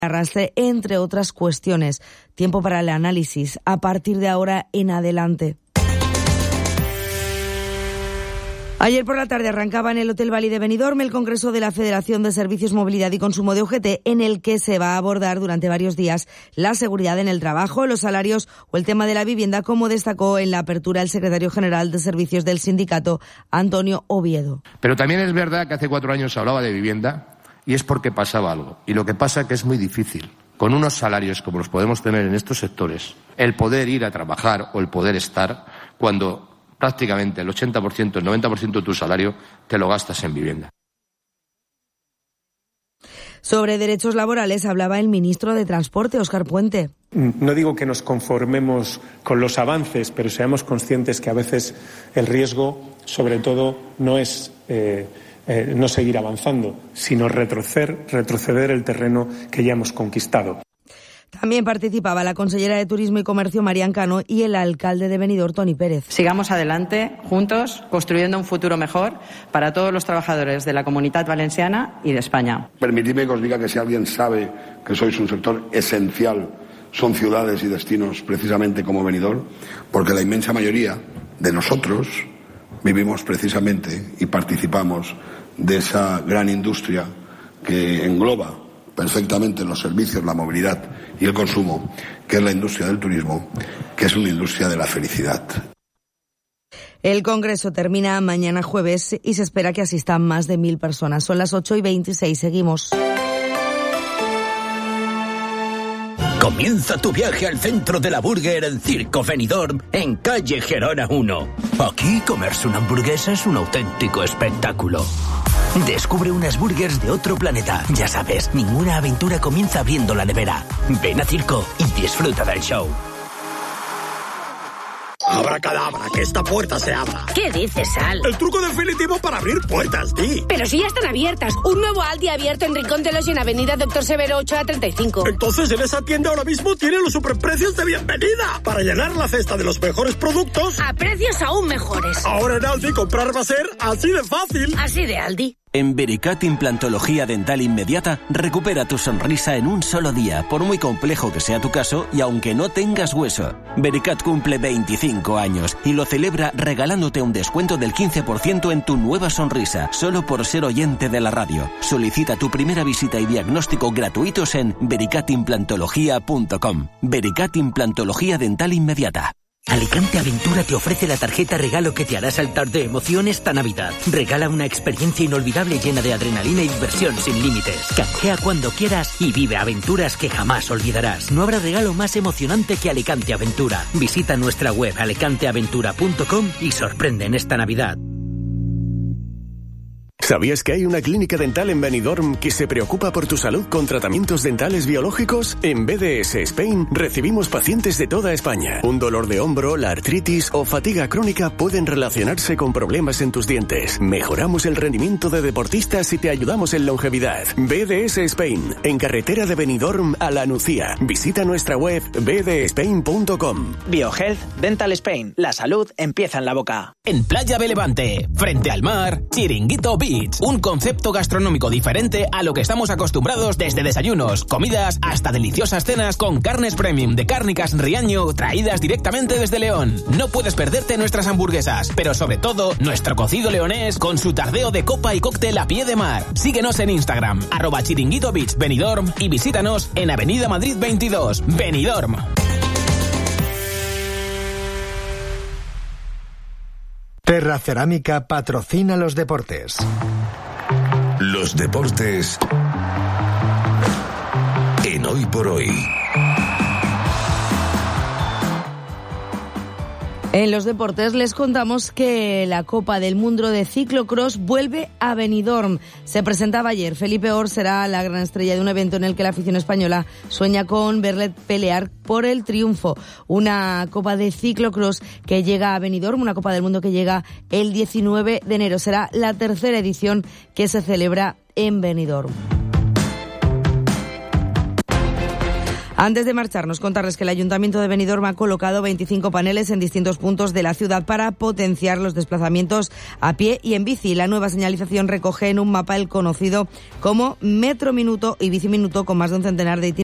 arrastre, entre otras cuestiones. Tiempo para el análisis a partir de ahora en adelante. Ayer por la tarde arrancaba en el Hotel Valley de Benidorm el Congreso de la Federación de Servicios, Movilidad y Consumo de UGT, en el que se va a abordar durante varios días la seguridad en el trabajo, los salarios o el tema de la vivienda, como destacó en la apertura el secretario general de Servicios del sindicato, Antonio Oviedo. Pero también es verdad que hace 4 años se hablaba de vivienda y es porque pasaba algo. Y lo que pasa es que es muy difícil, con unos salarios como los podemos tener en estos sectores, el poder ir a trabajar o el poder estar cuando prácticamente el 80%, el 90% de tu salario te lo gastas en vivienda. Sobre derechos laborales hablaba el ministro de Transporte, Óscar Puente. No digo que nos conformemos con los avances, pero seamos conscientes que a veces el riesgo, sobre todo, no es no seguir avanzando, sino retroceder el terreno que ya hemos conquistado. También participaba la consellera de Turismo y Comercio, Marian Cano, y el alcalde de Benidorm, Toni Pérez. Sigamos adelante, juntos, construyendo un futuro mejor para todos los trabajadores de la Comunitat Valenciana y de España. Permitidme que os diga que si alguien sabe que sois un sector esencial, son ciudades y destinos precisamente como Benidorm, porque la inmensa mayoría de nosotros vivimos precisamente y participamos de esa gran industria que engloba perfectamente los servicios, la movilidad y el consumo, que es la industria del turismo, que es una industria de la felicidad. El Congreso termina mañana jueves y se espera que asistan más de 1.000 personas. Son las 8:26, seguimos. Comienza tu viaje al centro de la burger en Circo Benidorm, en calle Gerona 1. Aquí comerse una hamburguesa es un auténtico espectáculo. Descubre unas burgers de otro planeta. Ya sabes, ninguna aventura comienza abriendo la nevera. Ven a Circo y disfruta del show. Abracadabra, que esta puerta se abra. ¿Qué dices, Sal? El truco definitivo para abrir puertas, Di. Pero si ya están abiertas. Un nuevo Aldi abierto en Rincón de los y en Avenida Doctor Severo 8A35. Entonces en esa tienda ahora mismo tienen los superprecios de bienvenida. Para llenar la cesta de los mejores productos. A precios aún mejores. Ahora en Aldi comprar va a ser así de fácil. Así de Aldi. En Vericat Implantología Dental Inmediata, recupera tu sonrisa en un solo día, por muy complejo que sea tu caso y aunque no tengas hueso. Vericat cumple 25 años y lo celebra regalándote un descuento del 15% en tu nueva sonrisa, solo por ser oyente de la radio. Solicita tu primera visita y diagnóstico gratuitos en vericatimplantología.com. Vericat Implantología Dental Inmediata. Alicante Aventura te ofrece la tarjeta regalo que te hará saltar de emoción esta Navidad. Regala una experiencia inolvidable llena de adrenalina y diversión sin límites. Canjea cuando quieras y vive aventuras que jamás olvidarás. No habrá regalo más emocionante que Alicante Aventura. Visita nuestra web alicanteaventura.com y sorprende en esta Navidad. ¿Sabías que hay una clínica dental en Benidorm que se preocupa por tu salud con tratamientos dentales biológicos? En BDS Spain recibimos pacientes de toda España. Un dolor de hombro, la artritis o fatiga crónica pueden relacionarse con problemas en tus dientes. Mejoramos el rendimiento de deportistas y te ayudamos en longevidad. BDS Spain, en carretera de Benidorm a La Nucía. Visita nuestra web bdspain.com. BioHealth Dental Spain. La salud empieza en la boca. En Playa de Levante, frente al mar, Chiringuito Beach. Un concepto gastronómico diferente a lo que estamos acostumbrados, desde desayunos, comidas, hasta deliciosas cenas con carnes premium de Cárnicas Riaño traídas directamente desde León. No puedes perderte nuestras hamburguesas, pero sobre todo nuestro cocido leonés con su tardeo de copa y cóctel a pie de mar. Síguenos en Instagram, @Chiringuito Beach Benidorm, y visítanos en Avenida Madrid 22, Benidorm. Terra Cerámica patrocina los deportes. Los deportes en Hoy por Hoy. En los deportes les contamos que la Copa del Mundo de Ciclocross vuelve a Benidorm. Se presentaba ayer. Felipe Or será la gran estrella de un evento en el que la afición española sueña con verle pelear por el triunfo. Una Copa de Ciclocross que llega a Benidorm, una Copa del Mundo que llega el 19 de enero. Será la tercera edición que se celebra en Benidorm. Antes de marcharnos, contarles que el Ayuntamiento de Benidorm ha colocado 25 paneles en distintos puntos de la ciudad para potenciar los desplazamientos a pie y en bici. La nueva señalización recoge en un mapa el conocido como Metro Minuto y Bici Minuto, con más de un centenar de itinerarios